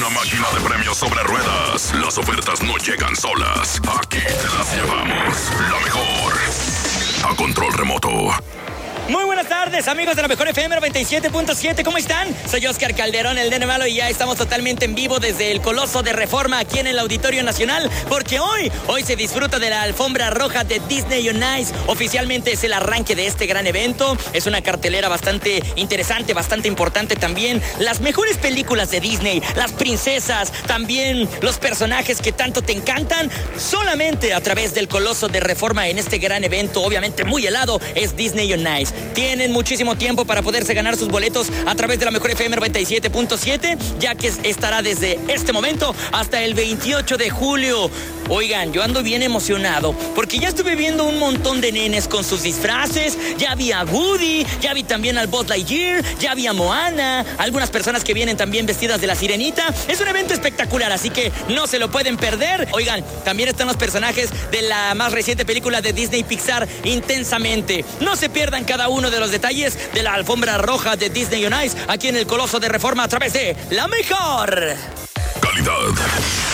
una máquina de premios sobre ruedas. Las ofertas no llegan solas. Aquí te las llevamos. La mejor. A control remoto. Muy buenas tardes, amigos de la mejor FM 97.7, ¿cómo están? Soy Oscar Calderón, el nene malo, y ya estamos totalmente en vivo desde el Coloso de Reforma aquí en el Auditorio Nacional, porque hoy se disfruta de la alfombra roja de Disney on Ice. Oficialmente es el arranque de este gran evento. Es una cartelera bastante interesante, bastante importante también. Las mejores películas de Disney, las princesas, también los personajes que tanto te encantan, solamente a través del Coloso de Reforma en este gran evento, obviamente muy helado, es Disney on Ice. Tienen muchísimo tiempo para poderse ganar sus boletos a través de la mejor FM 97.7, ya que estará desde este momento hasta el 28 de julio. Oigan, yo ando bien emocionado porque ya estuve viendo un montón de nenes con sus disfraces. Ya vi a Woody, ya vi también al Buzz Lightyear, ya vi a Moana, algunas personas que vienen también vestidas de la Sirenita. Es un evento espectacular, así que no se lo pueden perder. Oigan, también están los personajes de la más reciente película de Disney Pixar, Intensamente. No se pierdan cada uno de los detalles de la alfombra roja de Disney on Ice aquí en el Coloso de Reforma a través de la mejor Calidad.